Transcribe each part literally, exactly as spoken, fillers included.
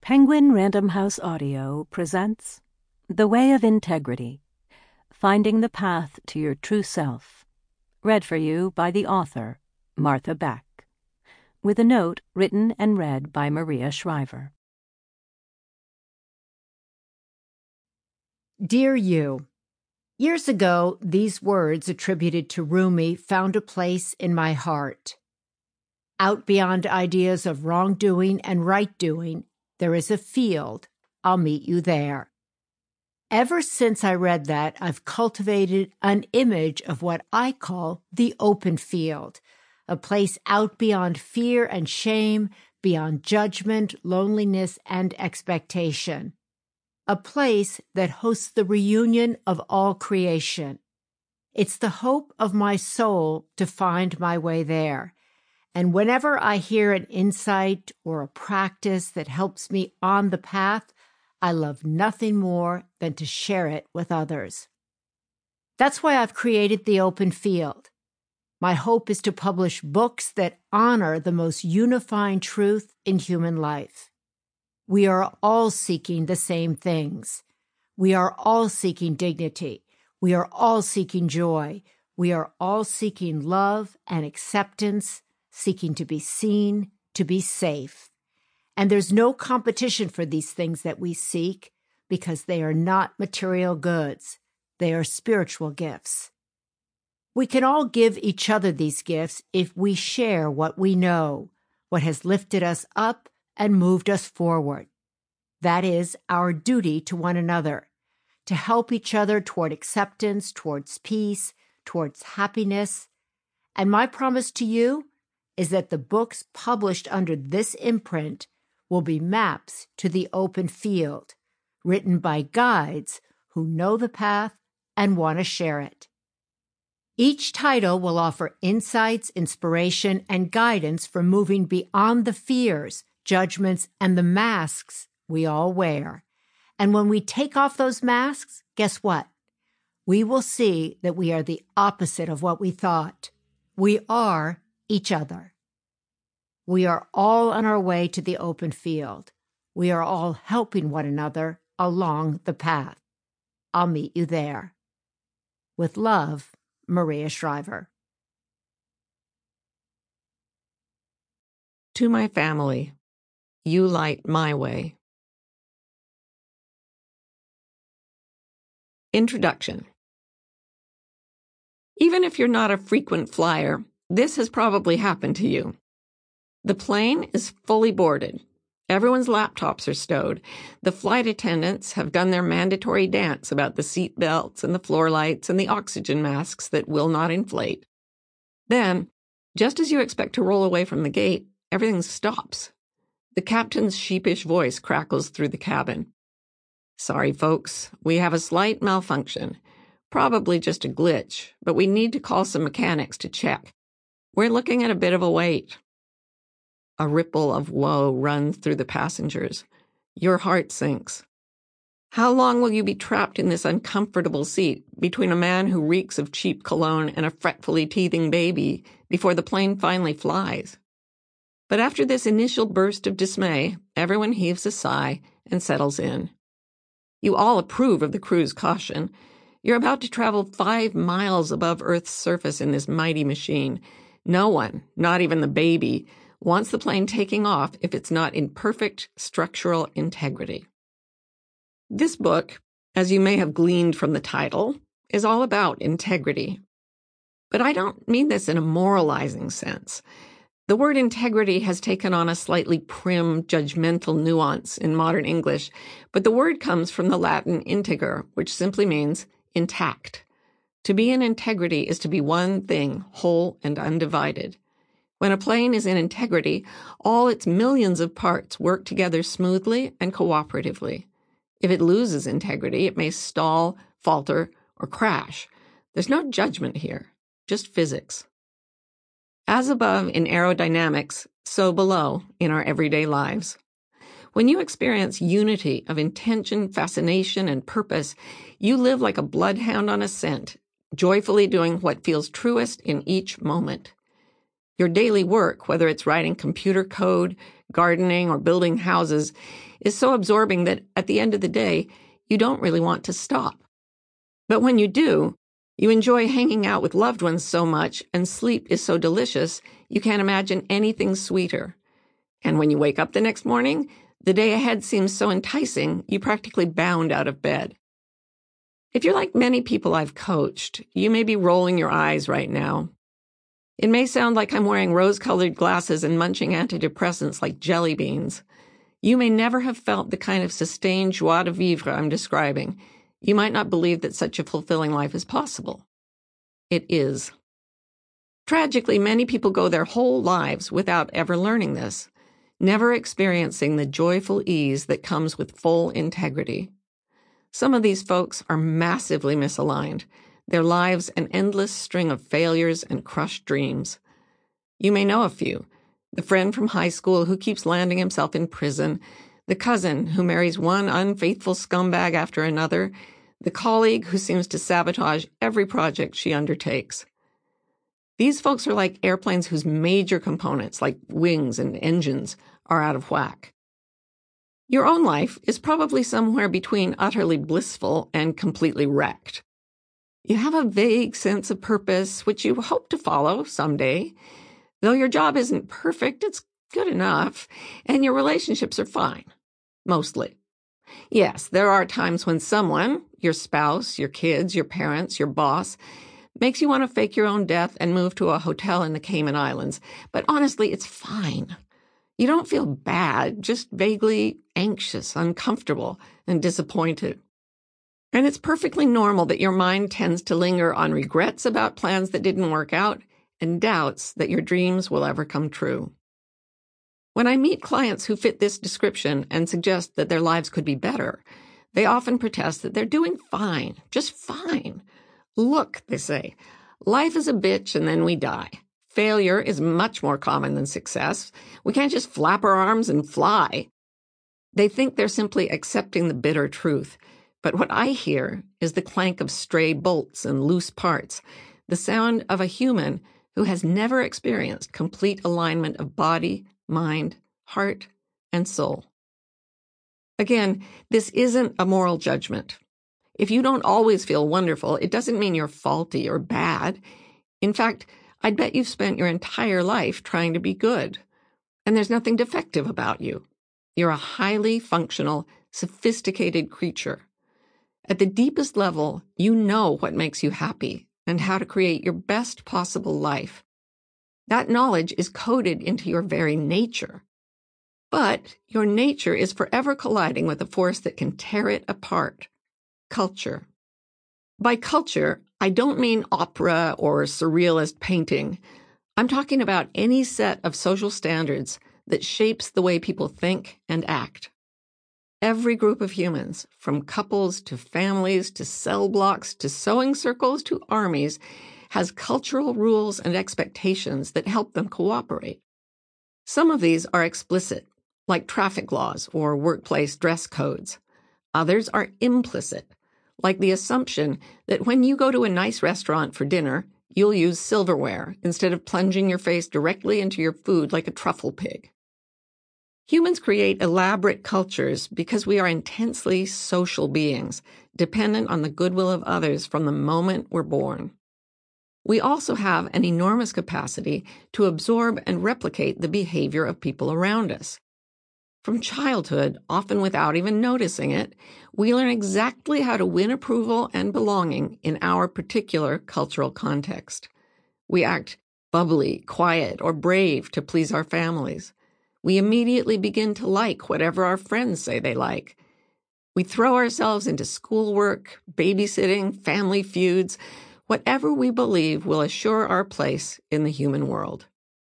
Penguin Random House Audio presents The Way of Integrity, Finding the Path to Your True Self, read for you by the author, Martha Beck, with a note written and read by Maria Shriver. Dear You, years ago, these words attributed to Rumi found a place in my heart. Out beyond ideas of wrongdoing and right-doing, there is a field. I'll meet you there. Ever since I read that, I've cultivated an image of what I call the open field, a place out beyond fear and shame, beyond judgment, loneliness, and expectation. A place that hosts the reunion of all creation. It's the hope of my soul to find my way there. And whenever I hear an insight or a practice that helps me on the path, I love nothing more than to share it with others. That's why I've created the Open Field. My hope is to publish books that honor the most unifying truth in human life. We are all seeking the same things. We are all seeking dignity. We are all seeking joy. We are all seeking love and acceptance, seeking to be seen, to be safe. And there's no competition for these things that we seek because they are not material goods. They are spiritual gifts. We can all give each other these gifts if we share what we know, what has lifted us up and moved us forward. That is our duty to one another, to help each other toward acceptance, towards peace, towards happiness. And my promise to you is that the books published under this imprint will be maps to the open field, written by guides who know the path and want to share it. Each title will offer insights, inspiration, and guidance for moving beyond the fears, judgments, and the masks we all wear. And when we take off those masks, guess what? We will see that we are the opposite of what we thought. We are each other. We are all on our way to the open field. We are all helping one another along the path. I'll meet you there. With love, Maria Shriver. To my family, you light my way. Introduction. Even if you're not a frequent flyer, this has probably happened to you. The plane is fully boarded. Everyone's laptops are stowed. The flight attendants have done their mandatory dance about the seat belts and the floor lights and the oxygen masks that will not inflate. Then, just as you expect to roll away from the gate, everything stops. The captain's sheepish voice crackles through the cabin. Sorry, folks, we have a slight malfunction. Probably just a glitch, but we need to call some mechanics to check. We're looking at a bit of a wait. A ripple of woe runs through the passengers. Your heart sinks. How long will you be trapped in this uncomfortable seat between a man who reeks of cheap cologne and a fretfully teething baby before the plane finally flies? But after this initial burst of dismay, everyone heaves a sigh and settles in. You all approve of the crew's caution. You're about to travel five miles above Earth's surface in this mighty machine. No one, not even the baby, wants the plane taking off if it's not in perfect structural integrity. This book, as you may have gleaned from the title, is all about integrity. But I don't mean this in a moralizing sense. The word integrity has taken on a slightly prim, judgmental nuance in modern English, but the word comes from the Latin integer, which simply means intact. To be in integrity is to be one thing, whole and undivided. When a plane is in integrity, all its millions of parts work together smoothly and cooperatively. If it loses integrity, it may stall, falter, or crash. There's no judgment here, just physics. As above in aerodynamics, so below in our everyday lives. When you experience unity of intention, fascination, and purpose, you live like a bloodhound on a scent, joyfully doing what feels truest in each moment. Your daily work, whether it's writing computer code, gardening, or building houses is so absorbing that at the end of the day, you don't really want to stop. But when you do, you enjoy hanging out with loved ones so much, and sleep is so delicious, you can't imagine anything sweeter. And when you wake up the next morning, the day ahead seems so enticing, you practically bound out of bed. If you're like many people I've coached, you may be rolling your eyes right now. It may sound like I'm wearing rose-colored glasses and munching antidepressants like jelly beans. You may never have felt the kind of sustained joie de vivre I'm describing. You might not believe that such a fulfilling life is possible. It is. Tragically, many people go their whole lives without ever learning this, never experiencing the joyful ease that comes with full integrity. Some of these folks are massively misaligned, their lives an endless string of failures and crushed dreams. You may know a few: the friend from high school who keeps landing himself in prison, the cousin who marries one unfaithful scumbag after another, the colleague who seems to sabotage every project she undertakes. These folks are like airplanes whose major components, like wings and engines, are out of whack. Your own life is probably somewhere between utterly blissful and completely wrecked. You have a vague sense of purpose, which you hope to follow someday. Though your job isn't perfect, it's good enough, and your relationships are fine. Mostly. Yes, there are times when someone, your spouse, your kids, your parents, your boss, makes you want to fake your own death and move to a hotel in the Cayman Islands. But honestly, it's fine. You don't feel bad, just vaguely anxious, uncomfortable, and disappointed. And it's perfectly normal that your mind tends to linger on regrets about plans that didn't work out and doubts that your dreams will ever come true. When I meet clients who fit this description and suggest that their lives could be better, they often protest that they're doing fine, just fine. Look, they say, life is a bitch and then we die. Failure is much more common than success. We can't just flap our arms and fly. They think they're simply accepting the bitter truth. But what I hear is the clank of stray bolts and loose parts, the sound of a human who has never experienced complete alignment of body, mind, heart, and soul. Again, this isn't a moral judgment. If you don't always feel wonderful, it doesn't mean you're faulty or bad. In fact, I'd bet you've spent your entire life trying to be good. And there's nothing defective about you. You're a highly functional, sophisticated creature. At the deepest level, you know what makes you happy and how to create your best possible life. That knowledge is coded into your very nature. But your nature is forever colliding with a force that can tear it apart: culture. By culture, I don't mean opera or surrealist painting. I'm talking about any set of social standards that shapes the way people think and act. Every group of humans, from couples to families to cell blocks to sewing circles to armies, has cultural rules and expectations that help them cooperate. Some of these are explicit, like traffic laws or workplace dress codes. Others are implicit, like the assumption that when you go to a nice restaurant for dinner, you'll use silverware instead of plunging your face directly into your food like a truffle pig. Humans create elaborate cultures because we are intensely social beings, dependent on the goodwill of others from the moment we're born. We also have an enormous capacity to absorb and replicate the behavior of people around us. From childhood, often without even noticing it, we learn exactly how to win approval and belonging in our particular cultural context. We act bubbly, quiet, or brave to please our families. We immediately begin to like whatever our friends say they like. We throw ourselves into schoolwork, babysitting, family feuds, whatever we believe will assure our place in the human world.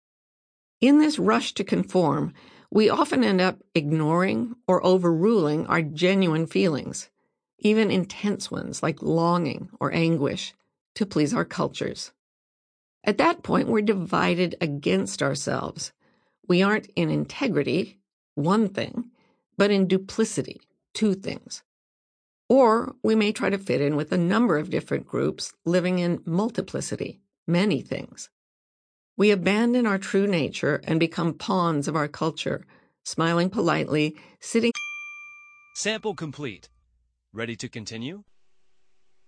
In this rush to conform, we often end up ignoring or overruling our genuine feelings, even intense ones like longing or anguish, to please our cultures. At that point, we're divided against ourselves. We aren't in integrity, one thing, but in duplicity, two things. Or we may try to fit in with a number of different groups living in multiplicity, many things. We abandon our true nature and become pawns of our culture, smiling politely, sitting. Sample complete. Ready to continue?